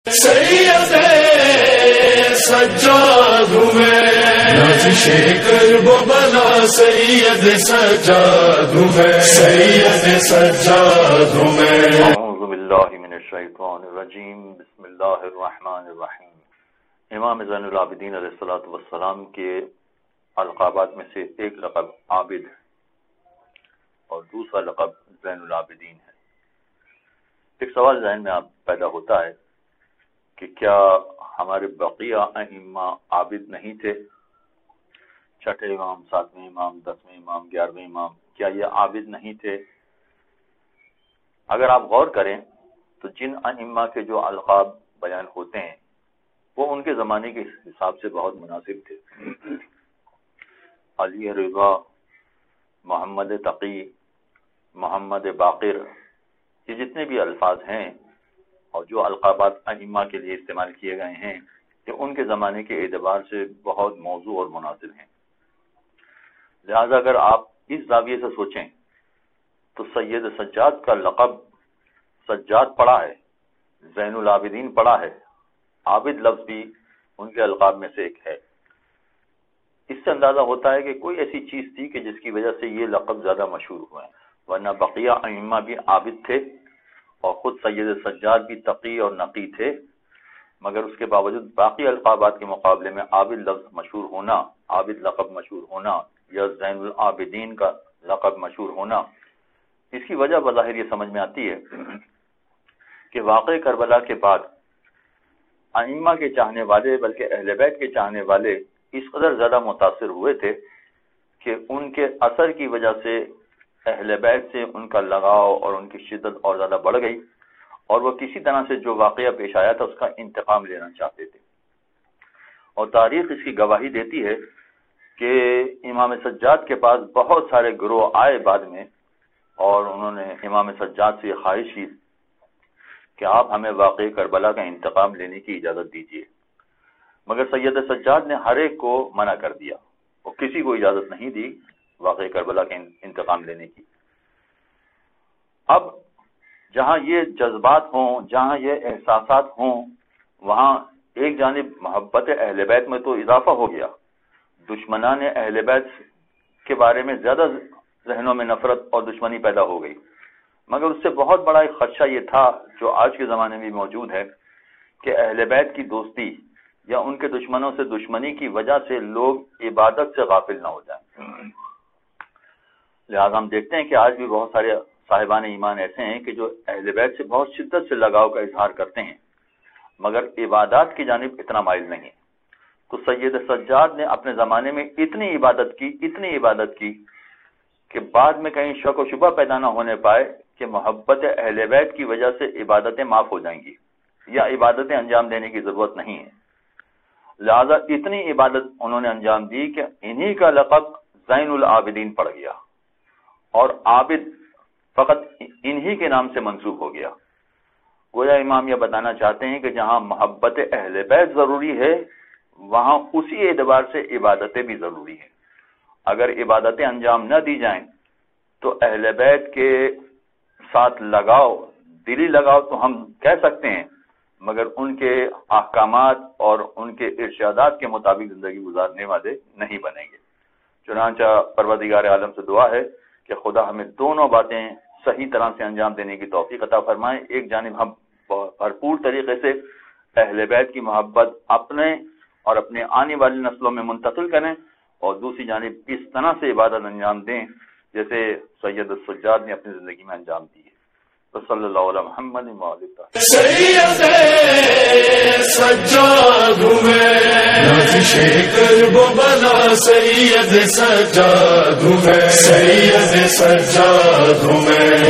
سید سجاد میں نازش کرب و بلا سید سجاد میں سید سجاد میں اعوذ باللہ من الشیطان الرجیم بسم اللہ الرحمن الرحیم۔ امام زین العابدین علیہ السلام کے القابات میں سے ایک لقب عابد اور دوسرا لقب زین العابدین ہے۔ ایک سوال ذہن میں پیدا ہوتا ہے کہ کیا ہمارے بقیہ ائمہ عابد نہیں تھے؟ چھٹے امام، ساتویں امام، 10ویں امام، 11ویں امام، کیا یہ عابد نہیں تھے؟ اگر آپ غور کریں تو جن ائمہ کے جو القاب بیان ہوتے ہیں وہ ان کے زمانے کے حساب سے بہت مناسب تھے۔ علی رضا، محمد تقی، محمد باقر، یہ جتنے بھی الفاظ ہیں اور جو القابات ائمہ کے لیے استعمال کیے گئے ہیں کہ ان کے زمانے کے اعتبار سے بہت موزوں اور مناسب ہیں۔ لہذا اگر آپ اس زاویے سے سوچیں تو سید سجاد کا لقب سجاد پڑا ہے، زین العابدین پڑا ہے، عابد لفظ بھی ان کے القاب میں سے ایک ہے۔ اس سے اندازہ ہوتا ہے کہ کوئی ایسی چیز تھی کہ جس کی وجہ سے یہ لقب زیادہ مشہور ہوئے، ورنہ بقیہ ائمہ بھی عابد تھے اور خود سید سجاد بھی تقی اور نقی تھے، مگر اس کے باوجود باقی القابات کے مقابلے میں عابد لفظ مشہور ہونا، عابد لقب مشہور ہونا یا زین العابدین کا لقب مشہور ہونا، اس کی وجہ بظاہر یہ سمجھ میں آتی ہے کہ واقع کربلا کے بعد ائمہ کے چاہنے والے بلکہ اہل بیت کے چاہنے والے اس قدر زیادہ متاثر ہوئے تھے کہ ان کے اثر کی وجہ سے اہل بیت سے ان کا لگاؤ اور ان کی شدت اور زیادہ بڑھ گئی، اور وہ کسی طرح سے جو واقعہ پیش آیا تھا اس کا انتقام لینا چاہتے تھے۔ اور تاریخ اس کی گواہی دیتی ہے کہ امام سجاد کے پاس بہت سارے گروہ آئے بعد میں، اور انہوں نے امام سجاد سے یہ خواہش کی کہ آپ ہمیں واقع کربلا کا انتقام لینے کی اجازت دیجیے، مگر سید سجاد نے ہر ایک کو منع کر دیا، وہ کسی کو اجازت نہیں دی واقع کربلا کے انتقام لینے کی۔ اب جہاں یہ جذبات ہوں، جہاں یہ احساسات ہوں، وہاں ایک جانب محبت اہل بیت میں تو اضافہ ہو گیا، دشمنان اہل بیت کے بارے میں زیادہ ذہنوں میں نفرت اور دشمنی پیدا ہو گئی، مگر اس سے بہت بڑا ایک خدشہ یہ تھا جو آج کے زمانے میں موجود ہے کہ اہل بیت کی دوستی یا ان کے دشمنوں سے دشمنی کی وجہ سے لوگ عبادت سے غافل نہ ہو جائیں۔ لہٰذا ہم دیکھتے ہیں کہ آج بھی بہت سارے صاحبان ایمان ایسے ہیں کہ جو اہل بیت سے بہت شدت سے لگاؤ کا اظہار کرتے ہیں مگر عبادات کی جانب اتنا مائل نہیں۔ تو سید سجاد نے اپنے زمانے میں اتنی عبادت کی کہ بعد میں کہیں شک و شبہ پیدا نہ ہونے پائے کہ محبت اہل بیت کی وجہ سے عبادتیں معاف ہو جائیں گی یا عبادتیں انجام دینے کی ضرورت نہیں ہے۔ لہذا اتنی عبادت انہوں نے انجام دی کہ انہی کا لقب زین العابدین پڑ گیا اور عابد فقط انہی کے نام سے منسوب ہو گیا۔ گویا امام یہ بتانا چاہتے ہیں کہ جہاں محبت اہل بیت ضروری ہے وہاں اسی اعتبار سے عبادتیں بھی ضروری ہیں۔ اگر عبادتیں انجام نہ دی جائیں تو اہل بیت کے ساتھ لگاؤ، دلی لگاؤ تو ہم کہہ سکتے ہیں، مگر ان کے احکامات اور ان کے ارشادات کے مطابق زندگی گزارنے والے نہیں بنیں گے۔ چنانچہ پروردگار عالم سے دعا ہے کہ خدا ہمیں دونوں باتیں صحیح طرح سے انجام دینے کی توفیق عطا فرمائے۔ ایک جانب ہم بھرپور طریقے سے اہل بیت کی محبت اپنے اور اپنے آنے والی نسلوں میں منتقل کریں، اور دوسری جانب اس طرح سے عبادت انجام دیں جیسے سید السجاد نے اپنی زندگی میں انجام دی ہے۔ صلی اللہ علیہ محمد وآلہ سید سجاد میں نازش کرب و بلا سید سجاد میں سید سجاد میں